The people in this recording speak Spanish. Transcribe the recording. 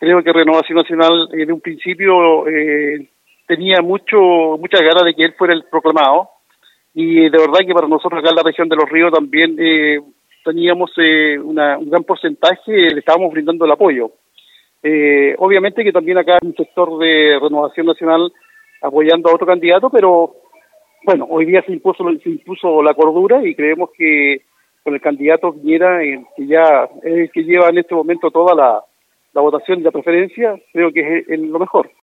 Creo que Renovación Nacional en un principio tenía muchas ganas de que él fuera el proclamado, y de verdad que para nosotros acá en la región de Los Ríos también teníamos un gran porcentaje, le estábamos brindando el apoyo. Obviamente que también acá hay un sector de Renovación Nacional apoyando a otro candidato, pero bueno, hoy día se impuso la cordura, y creemos que con el candidato Piñera, que ya es el que lleva en este momento toda la votación y la preferencia, creo que es lo mejor.